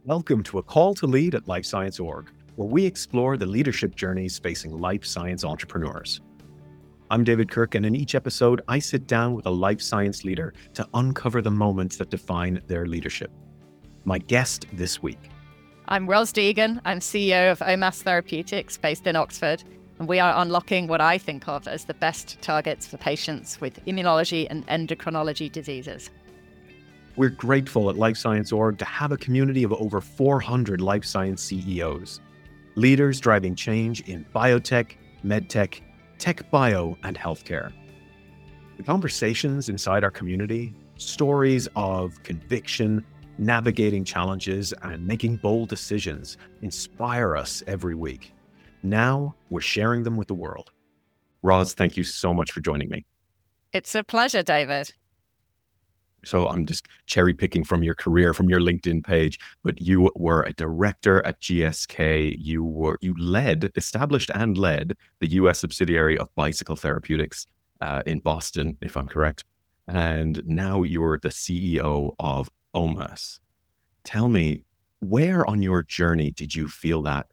Welcome to A Call to Lead at Life Science Org, where we explore the leadership journeys facing life science entrepreneurs. I'm David Kirk, and in each episode, I sit down with a life science leader to uncover the moments that define their leadership. My guest this week. I'm Ros Deegan. I'm CEO of OMass Therapeutics based in Oxford, and we are unlocking what I think of as the best targets for patients with immunology and endocrinology diseases. We're grateful at Life Science Org to have a community of over 400 life science CEOs, leaders driving change in biotech, medtech, tech bio, and healthcare. The conversations inside our community, stories of conviction, navigating challenges, and making bold decisions inspire us every week. Now we're sharing them with the world. Ros, thank you so much for joining me. It's a pleasure, David. So I'm just cherry picking from your career, from your LinkedIn page, but you were a director at GSK. You established and led the US subsidiary of Bicycle Therapeutics in Boston, if I'm correct. And now you're the CEO of OMass. Tell me, where on your journey did you feel that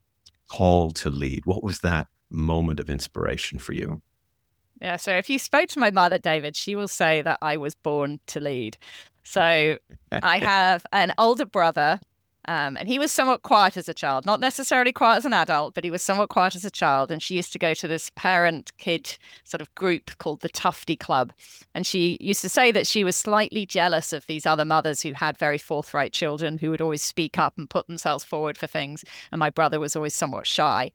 call to lead? What was that moment of inspiration for you? Yeah, so if you spoke to my mother, David, she will say that I was born to lead. So I have an older brother, and he was somewhat quiet as a child, not necessarily quiet as an adult, but he was somewhat quiet as a child. And she used to go to this parent-kid sort of group called the Tufty Club. And she used to say that she was slightly jealous of these other mothers who had very forthright children who would always speak up and put themselves forward for things. And my brother was always somewhat shy.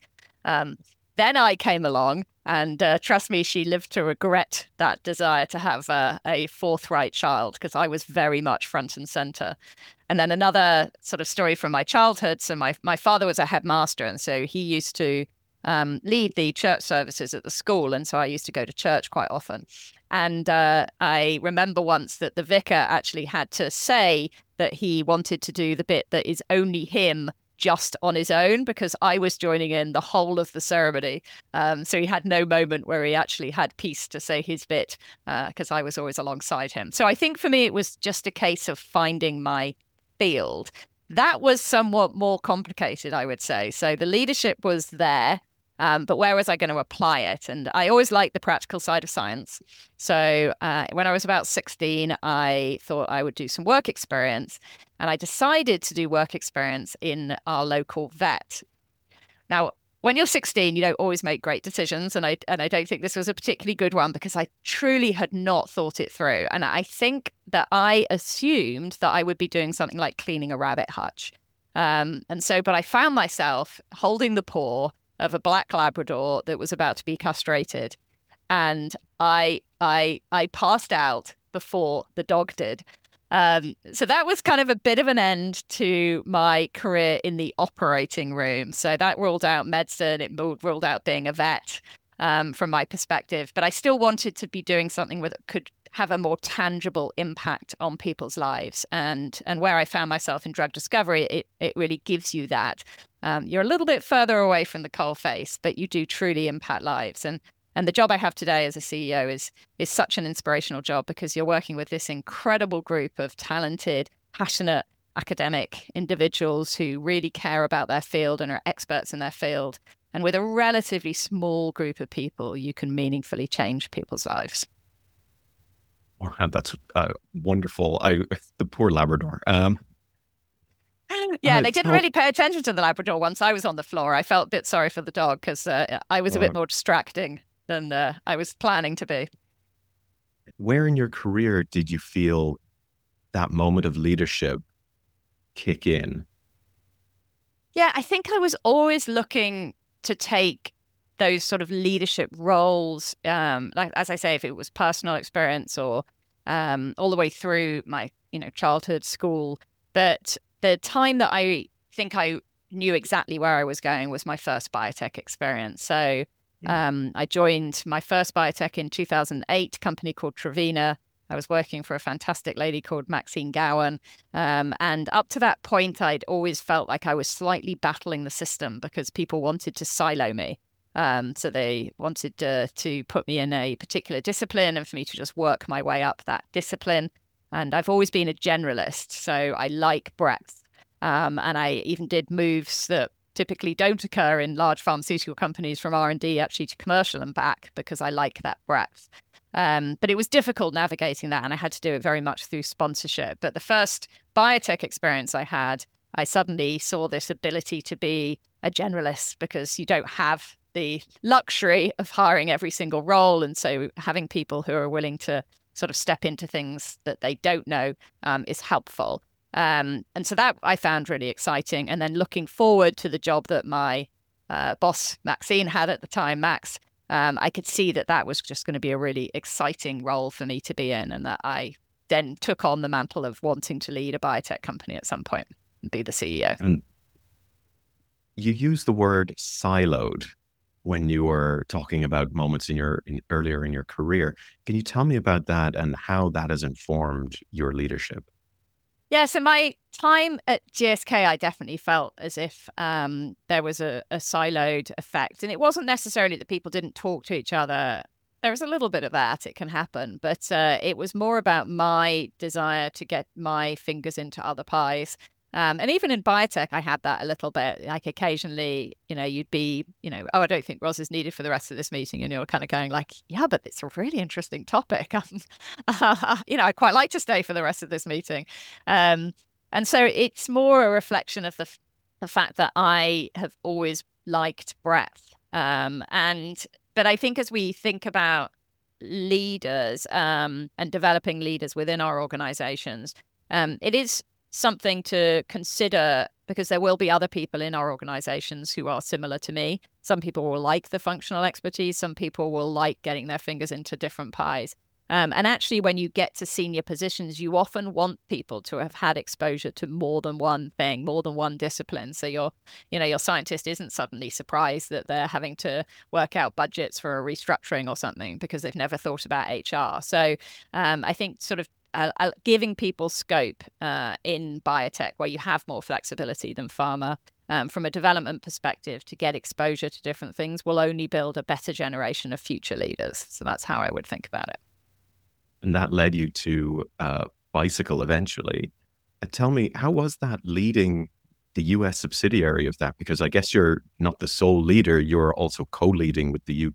Then I came along, and trust me, she lived to regret that desire to have a forthright child, because I was very much front and center. And then another sort of story from my childhood. So my father was a headmaster, and so he used to lead the church services at the school. And so I used to go to church quite often. And I remember once that the vicar actually had to say that he wanted to do the bit that is only him just on his own, because I was joining in the whole of the ceremony. So he had no moment where he actually had peace to say his bit, because I was always alongside him. So I think for me, it was just a case of finding my field. That was somewhat more complicated, I would say. So the leadership was there, but where was I going to apply it? And I always liked the practical side of science. So when I was about 16, I thought I would do some work experience. And I decided to do work experience in our local vet. Now, when you're 16, you don't always make great decisions. And I don't think this was a particularly good one, because I truly had not thought it through. And I think that I assumed that I would be doing something like cleaning a rabbit hutch. But I found myself holding the paw of a black Labrador that was about to be castrated. And I passed out before the dog did. So that was kind of a bit of an end to my career in the operating room. So that ruled out medicine. It ruled out being a vet from my perspective. But I still wanted to be doing something that could have a more tangible impact on people's lives. And where I found myself in drug discovery, it really gives you that. You're a little bit further away from the coalface, but you do truly impact lives. And the job I have today as a CEO is such an inspirational job, because you're working with this incredible group of talented, passionate academic individuals who really care about their field and are experts in their field. And with a relatively small group of people, you can meaningfully change people's lives. Oh, that's wonderful. The poor Labrador. Yeah, they didn't really pay attention to the Labrador once I was on the floor. I felt a bit sorry for the dog, because I was a bit more distracting than I was planning to be. Where in your career did you feel that moment of leadership kick in? Yeah, I think I was always looking to take those sort of leadership roles, like, as I say, if it was personal experience or all the way through my childhood, school. But the time that I think I knew exactly where I was going was my first biotech experience. So I joined my first biotech in 2008, a company called Trevena. I was working for a fantastic lady called Maxine Gowan. And up to that point, I'd always felt like I was slightly battling the system, because people wanted to silo me. So they wanted to put me in a particular discipline and for me to just work my way up that discipline. And I've always been a generalist, so I like breadth. And I even did moves that typically don't occur in large pharmaceutical companies from R&D actually to commercial and back, because I like that breadth. But it was difficult navigating that, and I had to do it very much through sponsorship. But the first biotech experience I had, I suddenly saw this ability to be a generalist, because you don't have the luxury of hiring every single role. And so having people who are willing to sort of step into things that they don't know is helpful. And so that I found really exciting. And then looking forward to the job that my boss, Maxine, had at the time, Max, I could see that that was just going to be a really exciting role for me to be in, and that I then took on the mantle of wanting to lead a biotech company at some point and be the CEO. And you used the word siloed when you were talking about moments earlier in your career. Can you tell me about that and how that has informed your leadership? Yeah, so my time at GSK, I definitely felt as if there was a siloed effect. And it wasn't necessarily that people didn't talk to each other. There was a little bit of that. It can happen. But it was more about my desire to get my fingers into other pies. And even in biotech, I had that a little bit. Like occasionally, you'd be, oh, I don't think Ros is needed for the rest of this meeting. And you're kind of going like, yeah, but it's a really interesting topic. I'd quite like to stay for the rest of this meeting. And so it's more a reflection of the fact that I have always liked breadth. But I think as we think about leaders and developing leaders within our organizations, it is something to consider, because there will be other people in our organizations who are similar to me. Some people will like the functional expertise. Some people will like getting their fingers into different pies. And actually, when you get to senior positions, you often want people to have had exposure to more than one thing, more than one discipline. So your scientist isn't suddenly surprised that they're having to work out budgets for a restructuring or something because they've never thought about HR. So I think sort of giving people scope in biotech, where you have more flexibility than pharma, from a development perspective, to get exposure to different things, will only build a better generation of future leaders. So that's how I would think about it. And that led you to Bicycle eventually. Tell me, how was that leading the US subsidiary of that? Because I guess you're not the sole leader, you're also co-leading with the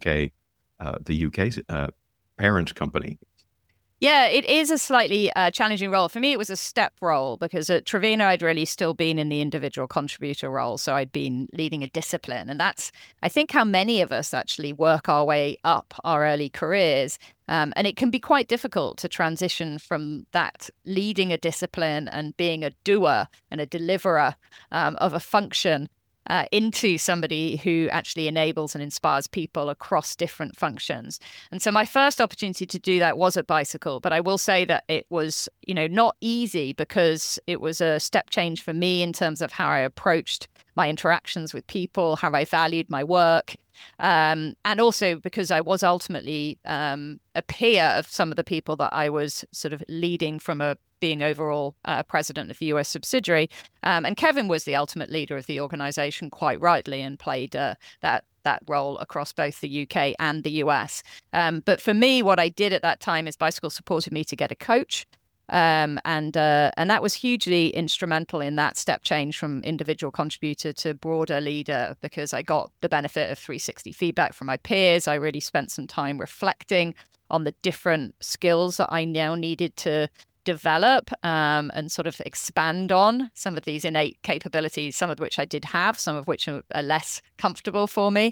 UK parent company. Yeah, it is a slightly challenging role. For me, it was a step role, because at Trevena, I'd really still been in the individual contributor role. So I'd been leading a discipline. And that's, I think, how many of us actually work our way up our early careers. And it can be quite difficult to transition from that leading a discipline and being a doer and a deliverer of a function into somebody who actually enables and inspires people across different functions. And so my first opportunity to do that was at Bicycle, but I will say that it was, not easy, because it was a step change for me in terms of how I approached my interactions with people, how I valued my work. And also because I was ultimately a peer of some of the people that I was sort of leading from being overall president of the US subsidiary. And Kevin was the ultimate leader of the organization, quite rightly, and played that role across both the UK and the US. But for me, what I did at that time is Bicycle supported me to get a coach. And that was hugely instrumental in that step change from individual contributor to broader leader, because I got the benefit of 360 feedback from my peers. I really spent some time reflecting on the different skills that I now needed to develop and sort of expand on some of these innate capabilities, some of which I did have, some of which are less comfortable for me,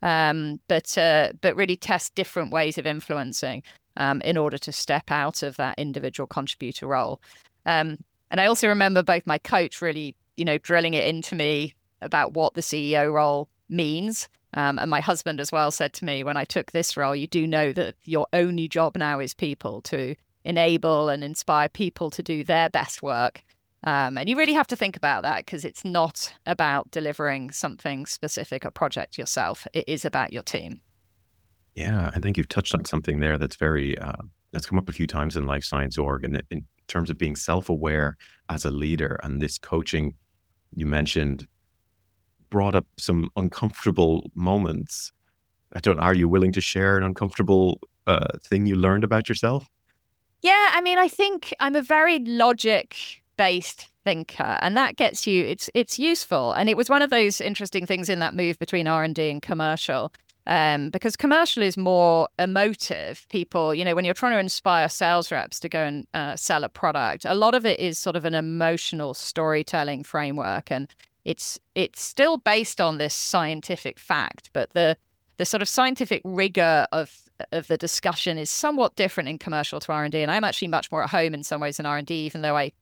but really test different ways of influencing in order to step out of that individual contributor role. And I also remember both my coach really, drilling it into me about what the CEO role means. And my husband as well said to me, when I took this role, you do know that your only job now is people, to enable and inspire people to do their best work. And you really have to think about that, because it's not about delivering something specific, a project yourself. It is about your team. Yeah, I think you've touched on something there that's that's come up a few times in Life Science Org, and in terms of being self-aware as a leader. And this coaching you mentioned brought up some uncomfortable moments. Are you willing to share an uncomfortable thing you learned about yourself? Yeah, I mean, I think I'm a very logic based thinker, and that gets you, it's useful. And it was one of those interesting things in that move between R&D and commercial, because commercial is more emotive. People, when you're trying to inspire sales reps to go and sell a product, a lot of it is sort of an emotional storytelling framework, and it's still based on this scientific fact, but the sort of scientific rigor of the discussion is somewhat different in commercial to R&D. And I'm actually much more at home in some ways in R&D, even though I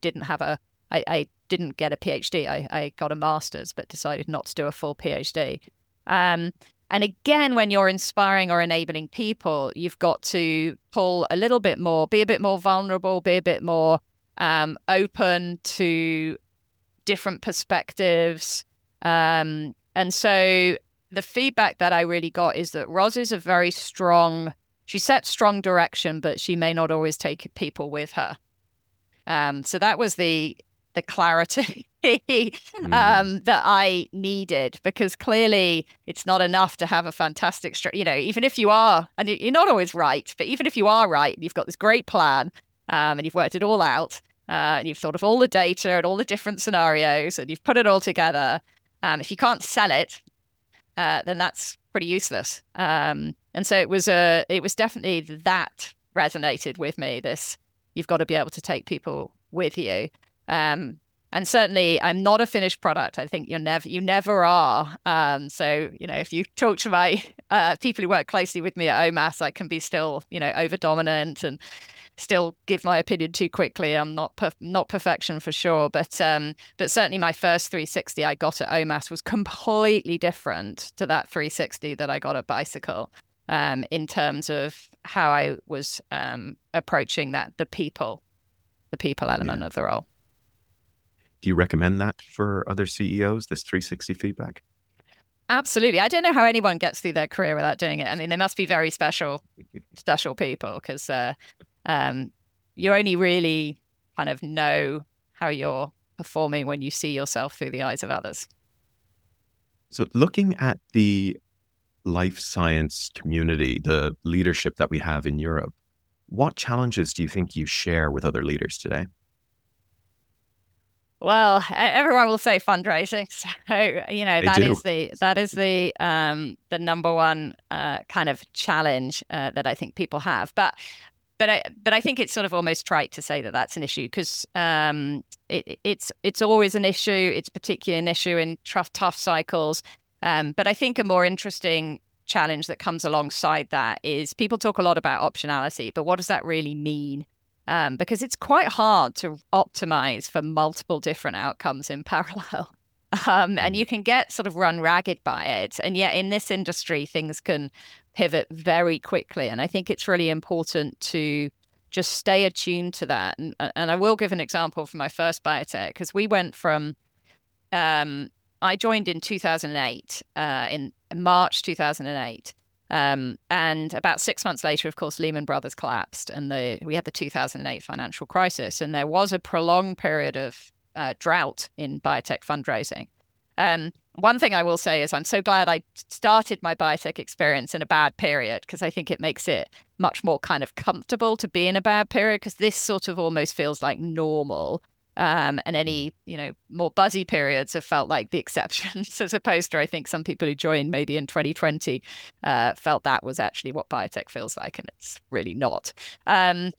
didn't get a PhD. I got a master's, but decided not to do a full PhD. And again, when you're inspiring or enabling people, you've got to pull a little bit more, be a bit more vulnerable, be a bit more open to different perspectives. And so the feedback that I really got is that Roz is a very strong, she sets strong direction, but she may not always take people with her. So that was the clarity that I needed, because clearly it's not enough to have a fantastic, even if you are, and you're not always right, but even if you are right, you've got this great plan, and you've worked it all out, and you've thought of all the data and all the different scenarios, and you've put it all together. If you can't sell it, then that's pretty useless. And so it was definitely that resonated with me. You've got to be able to take people with you. And certainly I'm not a finished product. I think you never are. So, if you talk to my people who work closely with me at OMAS, I can be still, over dominant and still give my opinion too quickly. I'm not perfection for sure, but certainly my first 360 I got at OMAS was completely different to that 360 that I got at Bicycle, in terms of how I was approaching the people element of the role. Do you recommend that for other CEOs, this 360 feedback? Absolutely. I don't know how anyone gets through their career without doing it. I mean, they must be very special people, because you only really kind of know how you're performing when you see yourself through the eyes of others. So looking at the life science community, the leadership that we have in Europe, what challenges do you think you share with other leaders today? Well, everyone will say fundraising. So, that is the number one kind of challenge that I think people have. But I think it's sort of almost trite to say that that's an issue, because it's always an issue. It's particularly an issue in tough cycles. But I think a more interesting challenge that comes alongside that is people talk a lot about optionality, but what does that really mean? Because it's quite hard to optimize for multiple different outcomes in parallel. And you can get sort of run ragged by it. And yet in this industry, things can pivot very quickly. And I think it's really important to just stay attuned to that. And I will give an example from my first biotech, because we went from, I joined in 2008, in March 2008. And about 6 months later, of course, Lehman Brothers collapsed, and we had the 2008 financial crisis, and there was a prolonged period of drought in biotech fundraising. One thing I will say is I'm so glad I started my biotech experience in a bad period, because I think it makes it much more kind of comfortable to be in a bad period, because this sort of almost feels like normal. And any, more buzzy periods have felt like the exceptions, as opposed to, I think, some people who joined maybe in 2020 felt that was actually what biotech feels like, and it's really not. And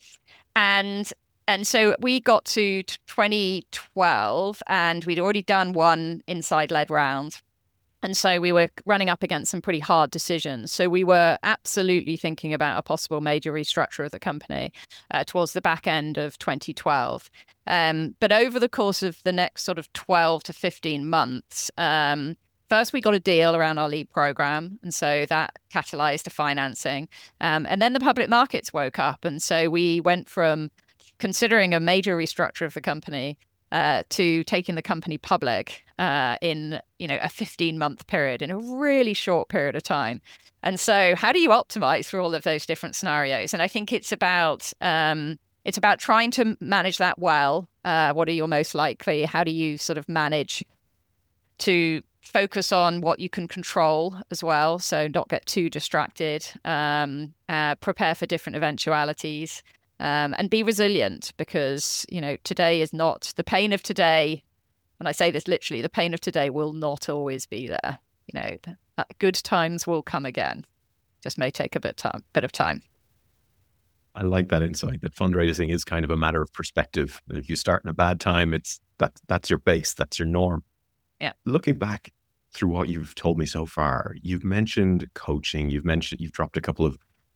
so we got to 2012, and we'd already done one inside-led round. And so we were running up against some pretty hard decisions. So we were absolutely thinking about a possible major restructure of the company towards the back end of 2012. But over the course of the next sort of 12 to 15 months, first we got a deal around our lead program. And so that catalyzed a financing. And then the public markets woke up. And so we went from considering a major restructure of the company to taking the company public in a 15-month period, in a really short period of time. And so how do you optimize for all of those different scenarios? And I think it's about trying to manage that well. What are you most likely? How do you sort of manage to focus on what you can control as well, so not get too distracted, prepare for different eventualities. and be resilient, because, today is not the pain of today. And I say this literally, the pain of today will not always be there. Good times will come again. Just may take a bit of time. I like that insight that fundraising is kind of a matter of perspective. If you start in a bad time, that's your base, that's your norm. Yeah. Looking back through what you've told me so far, you've mentioned coaching, you've dropped a couple of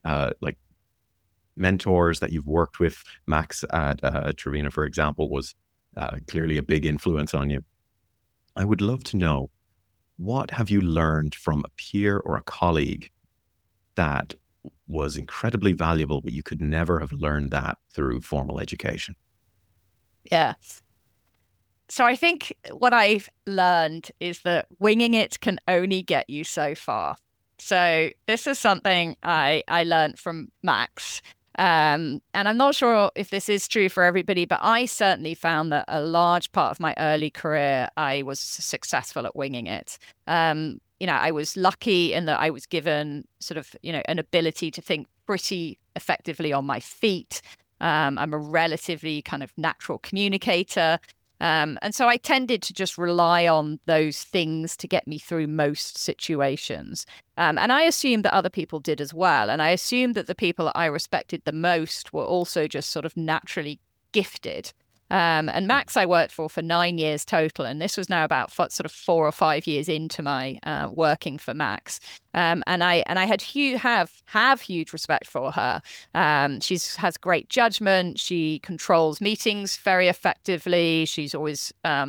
mentors that you've worked with. Max at Trevena, for example, was clearly a big influence on you. I would love to know, what have you learned from a peer or a colleague that was incredibly valuable, but you could never have learned that through formal education? Yeah. So I think what I've learned is that winging it can only get you so far. So this is something I learned from Max. And I'm not sure if this is true for everybody, but I certainly found that a large part of my early career, I was successful at winging it. I was lucky in that I was given sort of, an ability to think pretty effectively on my feet. I'm a relatively kind of natural communicator. And so I tended to just rely on those things to get me through most situations. And I assumed that other people did as well. And I assumed that the people that I respected the most were also just sort of naturally gifted. And Max I worked for 9 years total. And this was now about sort of 4 or 5 years into my working for Max. And I have huge respect for her. She has great judgment. She controls meetings very effectively. She's always,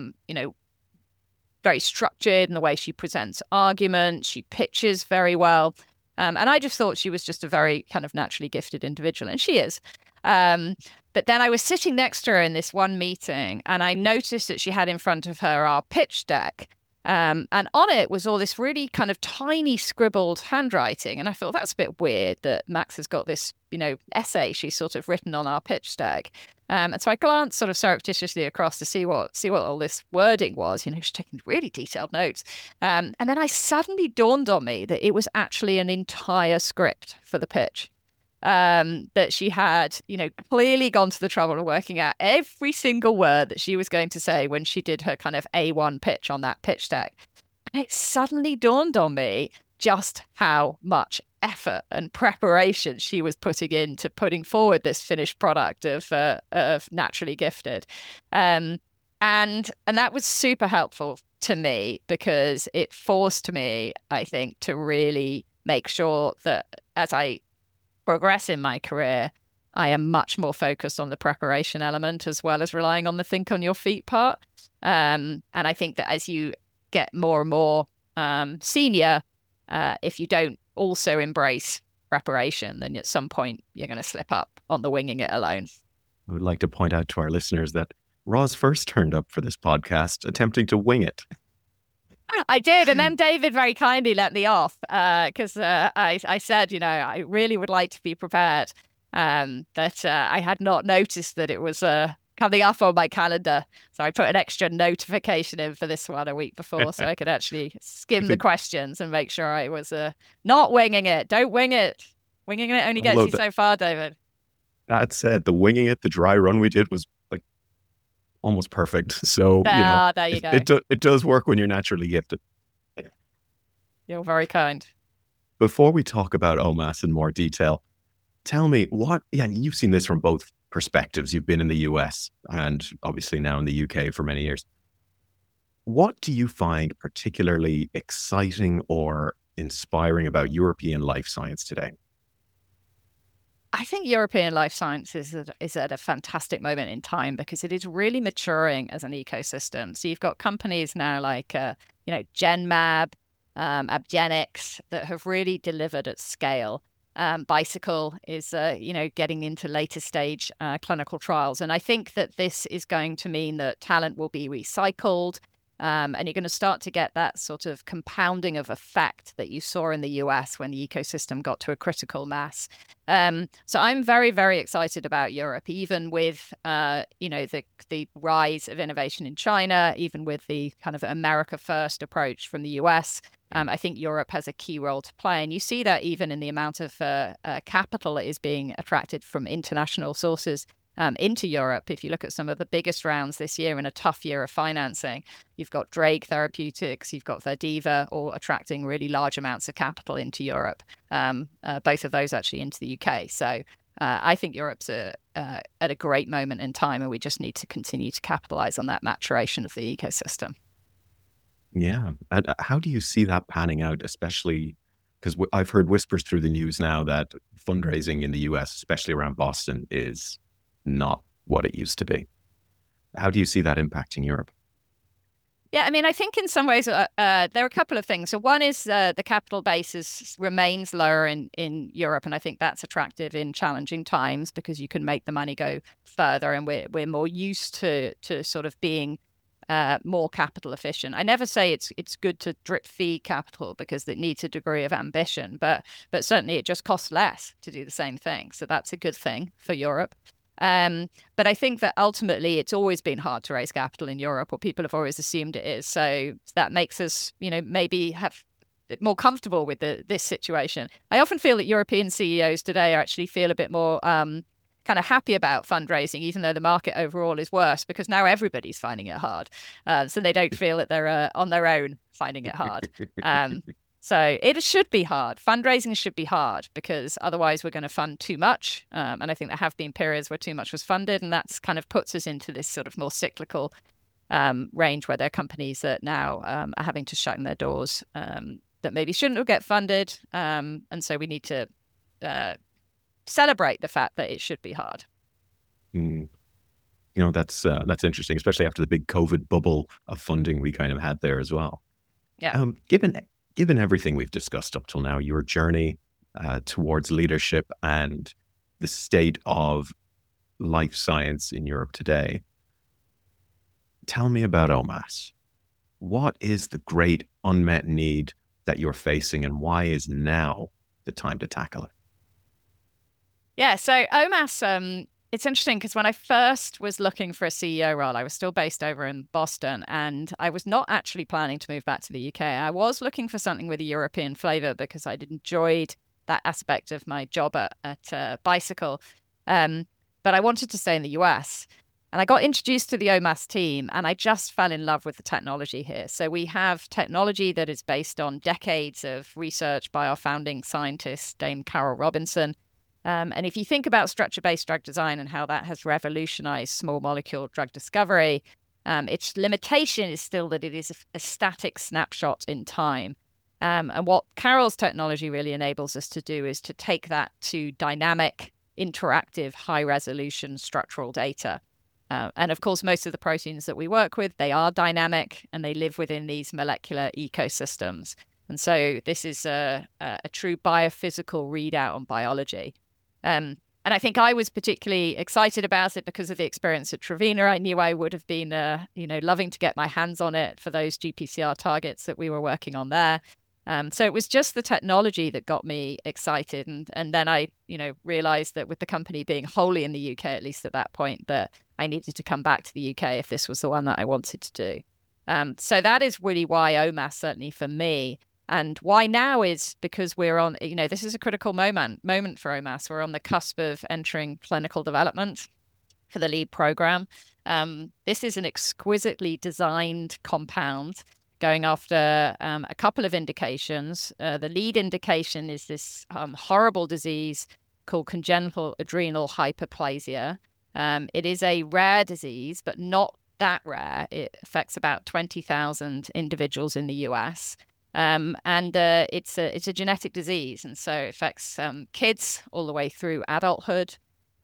very structured in the way she presents arguments. She pitches very well. And I just thought she was just a very kind of naturally gifted individual. And she is. But then I was sitting next to her in this one meeting, and I noticed that she had in front of her our pitch deck. And on it was all this really kind of tiny scribbled handwriting. And I thought, that's a bit weird that Max has got this, essay she's sort of written on our pitch deck. And so I glanced sort of surreptitiously across to see what all this wording was. She's taking really detailed notes. And then I suddenly dawned on me that it was actually an entire script for the pitch. That she had, clearly gone to the trouble of working out every single word that she was going to say when she did her kind of A1 pitch on that pitch deck. And it suddenly dawned on me just how much effort and preparation she was putting into putting forward this finished product of Naturally Gifted. And that was super helpful to me, because it forced me, I think, to really make sure that as I progress in my career, I am much more focused on the preparation element as well as relying on the think on your feet part. And I think that as you get more and more senior, if you don't also embrace preparation, then at some point you're going to slip up on the winging it alone. I would like to point out to our listeners that Roz first turned up for this podcast attempting to wing it. I did. And then David very kindly let me off because I said, I really would like to be prepared. But I had not noticed that it was coming up on my calendar. So I put an extra notification in for this one a week before so I could actually skim the questions and make sure I was not winging it. Don't wing it. Winging it only gets you so far, David. That said, the winging it, the dry run we did was almost perfect. So, there you go. It does work when you're naturally gifted. You're very kind. Before we talk about OMAS in more detail, tell me you've seen this from both perspectives. You've been in the US and obviously now in the UK for many years. What do you find particularly exciting or inspiring about European life science today? I think European life science is at a fantastic moment in time because it is really maturing as an ecosystem. So you've got companies now like, Genmab, Abgenix that have really delivered at scale. Bicycle is, getting into later stage clinical trials. And I think that this is going to mean that talent will be recycled. And you're going to start to get that sort of compounding of effect that you saw in the US when the ecosystem got to a critical mass. So I'm very, very excited about Europe, even with, the rise of innovation in China, even with the kind of America first approach from the US. I think Europe has a key role to play. And you see that even in the amount of capital that is being attracted from international sources into Europe. If you look at some of the biggest rounds this year in a tough year of financing, you've got Drake Therapeutics, you've got Verdiva, all attracting really large amounts of capital into Europe, both of those actually into the UK. So I think Europe's at a great moment in time, and we just need to continue to capitalize on that maturation of the ecosystem. Yeah. And how do you see that panning out, especially because I've heard whispers through the news now that fundraising in the US, especially around Boston, is not what it used to be. How do you see that impacting Europe? Yeah, I mean, I think in some ways there are a couple of things. So one is the capital base remains lower in Europe, and I think that's attractive in challenging times because you can make the money go further, and we're more used to sort of being more capital efficient. I never say it's good to drip feed capital because it needs a degree of ambition, but certainly it just costs less to do the same thing. So that's a good thing for Europe. But I think that ultimately it's always been hard to raise capital in Europe, or people have always assumed it is. So that makes us, maybe have more comfortable with this situation. I often feel that European CEOs today actually feel a bit more kind of happy about fundraising, even though the market overall is worse, because now everybody's finding it hard. So they don't feel that they're on their own finding it hard. So it should be hard. Fundraising should be hard because otherwise we're going to fund too much. And I think there have been periods where too much was funded, and that's kind of puts us into this sort of more cyclical range where there are companies that now are having to shut their doors that maybe shouldn't have get funded. And so we need to celebrate the fact that it should be hard. That's interesting, especially after the big COVID bubble of funding we kind of had there as well. Yeah. Given everything we've discussed up till now, your journey towards leadership and the state of life science in Europe today, tell me about OMass. What is the great unmet need that you're facing, and why is now the time to tackle it? Yeah, so OMass, it's interesting because when I first was looking for a CEO role, I was still based over in Boston, and I was not actually planning to move back to the UK. I was looking for something with a European flavor because I'd enjoyed that aspect of my job at Bicycle. But I wanted to stay in the US. And I got introduced to the OMass team, and I just fell in love with the technology here. So we have technology that is based on decades of research by our founding scientist, Dame Carol Robinson. And if you think about structure-based drug design and how that has revolutionized small molecule drug discovery, its limitation is still that it is a static snapshot in time. And what Carol's technology really enables us to do is to take that to dynamic, interactive, high-resolution structural data. And of course, most of the proteins that we work with, they are dynamic and they live within these molecular ecosystems. And so this is a true biophysical readout on biology. And I think I was particularly excited about it because of the experience at Trevena. I knew I would have been, loving to get my hands on it for those GPCR targets that we were working on there. So it was just the technology that got me excited. And then I, realized that with the company being wholly in the UK, at least at that point, that I needed to come back to the UK if this was the one that I wanted to do. So that is really why OMass, certainly for me. And why now is because we're on, this is a critical moment for OMass. We're on the cusp of entering clinical development for the lead program. This is an exquisitely designed compound going after a couple of indications. The lead indication is this horrible disease called congenital adrenal hyperplasia. It is a rare disease, but not that rare. It affects about 20,000 individuals in the US. And it's a genetic disease, and so it affects kids all the way through adulthood.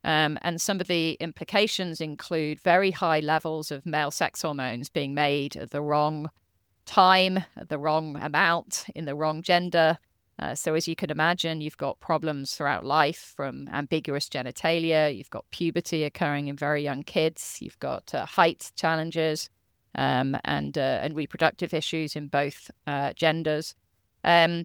And some of the implications include very high levels of male sex hormones being made at the wrong time, at the wrong amount, in the wrong gender. So as you can imagine, you've got problems throughout life, from ambiguous genitalia, you've got puberty occurring in very young kids, you've got height challenges. And reproductive issues in both genders. And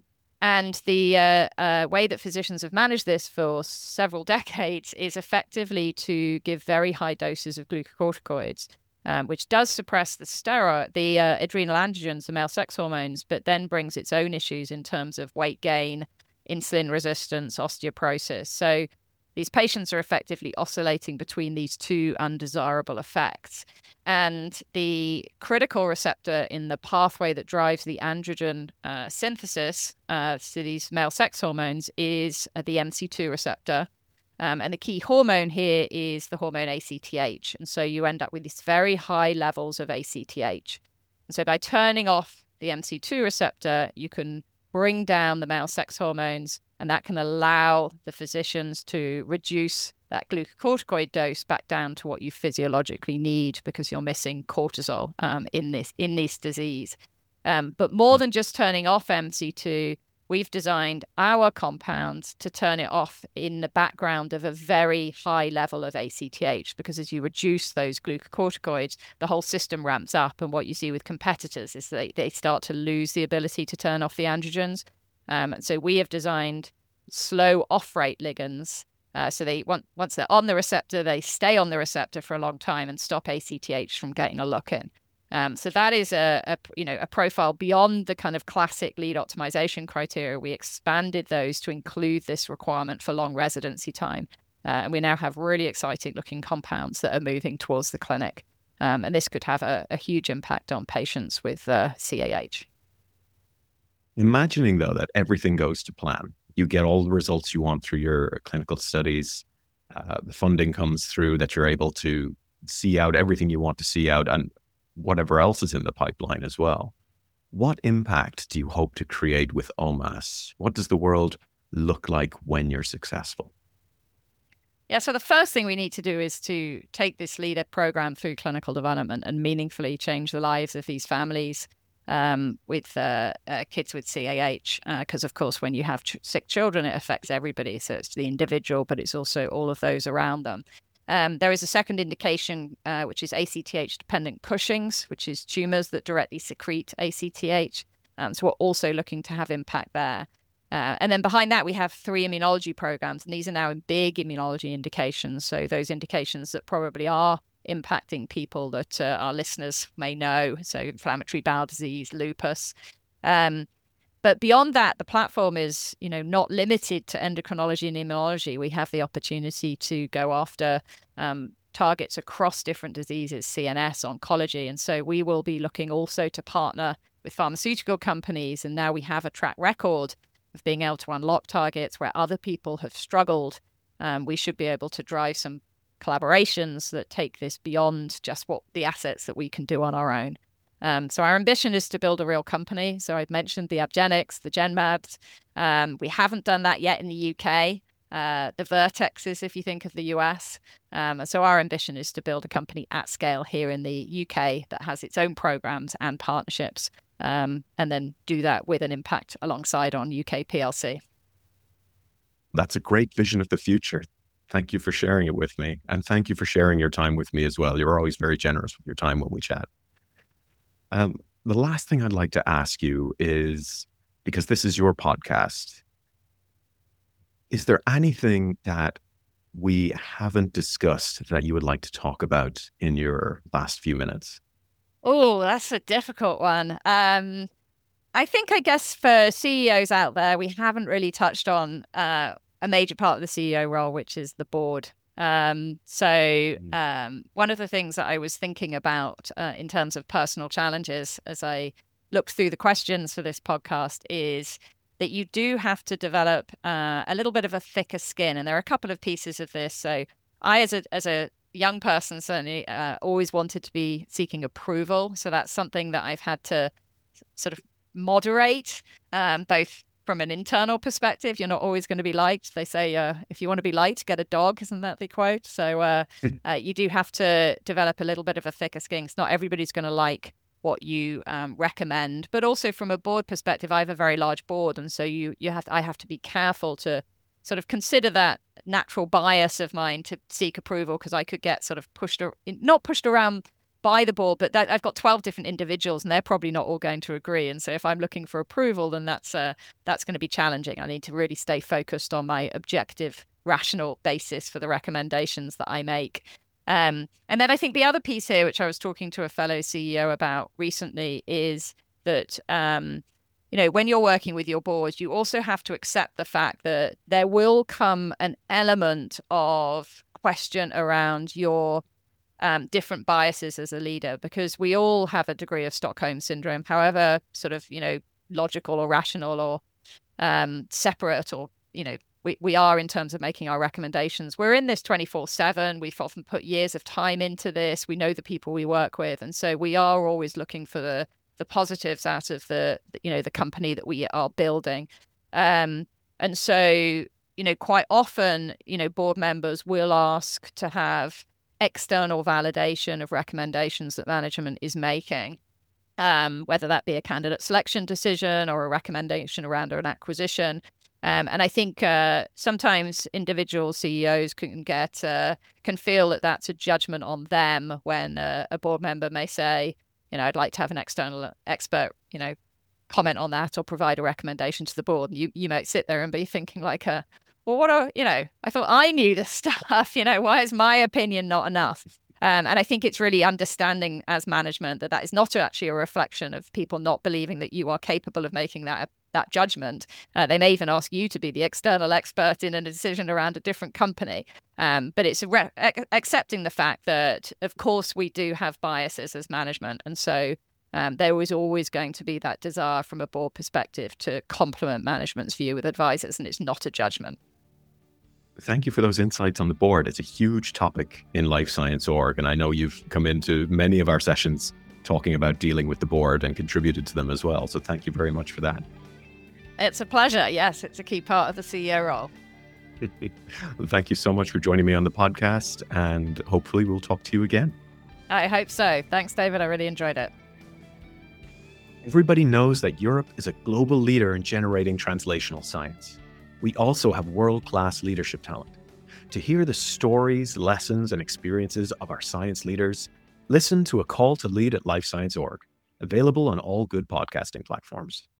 the way that physicians have managed this for several decades is effectively to give very high doses of glucocorticoids which does suppress the adrenal androgens, the male sex hormones, but then brings its own issues in terms of weight gain, insulin resistance, osteoporosis. So these patients are effectively oscillating between these two undesirable effects. And the critical receptor in the pathway that drives the androgen synthesis to these male sex hormones is the MC2 receptor. And the key hormone here is the hormone ACTH. And so you end up with these very high levels of ACTH. And so by turning off the MC2 receptor, you can bring down the male sex hormones, and that can allow the physicians to reduce that glucocorticoid dose back down to what you physiologically need because you're missing cortisol in this disease. But more than just turning off MC2, we've designed our compounds to turn it off in the background of a very high level of ACTH, because as you reduce those glucocorticoids, the whole system ramps up. And what you see with competitors is they start to lose the ability to turn off the androgens. So we have designed slow off-rate ligands. So they once they're on the receptor, they stay on the receptor for a long time and stop ACTH from getting a look in. So that is a profile beyond the kind of classic lead optimization criteria. We expanded those to include this requirement for long residency time. And we now have really exciting looking compounds that are moving towards the clinic. And this could have a huge impact on patients with CAH. Imagining, though, that everything goes to plan, you get all the results you want through your clinical studies, the funding comes through, that you're able to see out everything you want to see out, and whatever else is in the pipeline as well. What impact do you hope to create with OMass? What does the world look like when you're successful? Yeah, so the first thing we need to do is to take this LEADER program through clinical development and meaningfully change the lives of these families with kids with CAH. Because, of course, when you have sick children, it affects everybody. So it's the individual, but it's also all of those around them. There is a second indication, which is ACTH-dependent Cushing's, which is tumors that directly secrete ACTH. So we're also looking to have impact there. And then behind that, we have 3 immunology programs, and these are now in big immunology indications. So those indications that probably are impacting people that our listeners may know. So inflammatory bowel disease, lupus. But beyond that, the platform is, not limited to endocrinology and immunology. We have the opportunity to go after targets across different diseases, CNS, oncology. And so we will be looking also to partner with pharmaceutical companies. And now we have a track record of being able to unlock targets where other people have struggled. We should be able to drive some collaborations that take this beyond just what the assets that we can do on our own. So our ambition is to build a real company. So I've mentioned the Abgenics, the Genmabs. We haven't done that yet in the UK. The Vertexes, if you think of the US. So our ambition is to build a company at scale here in the UK that has its own programs and partnerships, and then do that with an impact alongside on UK PLC. That's a great vision of the future. Thank you for sharing it with me. And thank you for sharing your time with me as well. You're always very generous with your time when we chat. The last thing I'd like to ask you is, because this is your podcast, is there anything that we haven't discussed that you would like to talk about in your last few minutes? Oh, that's a difficult one. I guess for CEOs out there, we haven't really touched on a major part of the CEO role, which is the board. One of the things that I was thinking about in terms of personal challenges as I looked through the questions for this podcast is that you do have to develop a little bit of a thicker skin. And there are a couple of pieces of this. So I, as a young person, certainly always wanted to be seeking approval. So that's something that I've had to sort of moderate, both from an internal perspective. You're not always going to be liked. They say, if you want to be liked, get a dog. Isn't that the quote? So you do have to develop a little bit of a thicker skin. It's not everybody's going to like what you recommend. But also from a board perspective, I have a very large board. And so I have to be careful to sort of consider that natural bias of mine to seek approval, because I could get sort of not pushed around by the board, but I've got 12 different individuals and they're probably not all going to agree. And so if I'm looking for approval, then that's going to be challenging. I need to really stay focused on my objective, rational basis for the recommendations that I make. And then I think the other piece here, which I was talking to a fellow CEO about recently, is that when you're working with your board, you also have to accept the fact that there will come an element of question around your different biases as a leader, because we all have a degree of Stockholm syndrome, however sort of, logical or rational or separate or, we are in terms of making our recommendations. We're in this 24/7. We've often put years of time into this. We know the people we work with. And so we are always looking for the positives out of the company that we are building. And so, quite often, board members will ask to have external validation of recommendations that management is making, whether that be a candidate selection decision or a recommendation around an acquisition. And I think sometimes individual CEOs can feel that that's a judgment on them when a board member may say, I'd like to have an external expert, comment on that or provide a recommendation to the board. You might sit there and be thinking like, well, I thought I knew this stuff, why is my opinion not enough? And I think it's really understanding as management that is not actually a reflection of people not believing that you are capable of making that judgment. They may even ask you to be the external expert in a decision around a different company. But it's accepting the fact that, of course, we do have biases as management. And so there is always going to be that desire from a board perspective to complement management's view with advisors, and it's not a judgment. Thank you for those insights on the board. It's a huge topic in Life Science Org, and I know you've come into many of our sessions talking about dealing with the board and contributed to them as well. So thank you very much for that. It's a pleasure. Yes, it's a key part of the CEO role. Well, thank you so much for joining me on the podcast, and hopefully we'll talk to you again. I hope so. Thanks, David. I really enjoyed it. Everybody knows that Europe is a global leader in generating translational science. We also have world-class leadership talent. To hear the stories, lessons, and experiences of our science leaders, listen to A Call to Lead at Life Science Org, available on all good podcasting platforms.